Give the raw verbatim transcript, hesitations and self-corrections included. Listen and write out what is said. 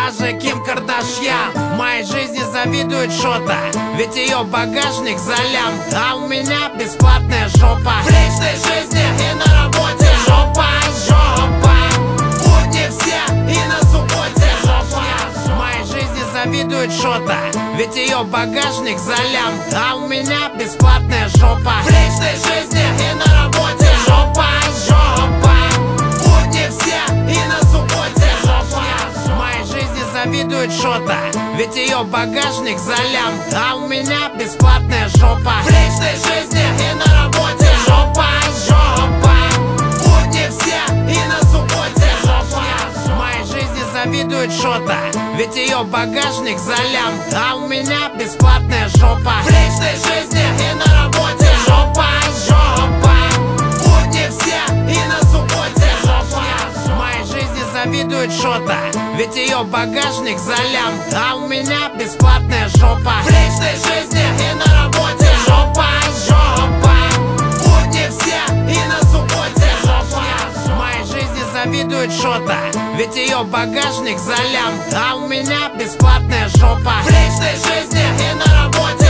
же Ким Кардашьян моей жизни завидует что-то, ведь ее багажник за лям, а у меня бесплатная жопа. В личной жизни и на работе жопа, жопа. Будни все и на субботе жопа. В моей жизни завидует что-то, ведь ее багажник за лям, а у меня бесплатная жопа. В личной жизни и на работе жопа, жопа. Будни все и на субботе жопа. В моей жизни завидует что-то, ведь ее багажник за лям, а у меня бесплатная жопа. В личной жизни и на работе жопа, жопа. Будни все и на субботе жопа. В моей жизни завидует что-то, ведь ее багажник за лям, а у меня бесплатная жопа. В личной жизни и на работе жопа, жопа. Будни все и на субботе жопа. В моей жизни завидует что-то, ведь ее багажник за лям, а у меня бесплатная жопа. В личной жизни и на работе жопа, жопа. Будни все и на субботе жопа. В моей жизни завидует что-то, ведь ее багажник за лям, а у меня бесплатная жопа. В личной жизни и на работе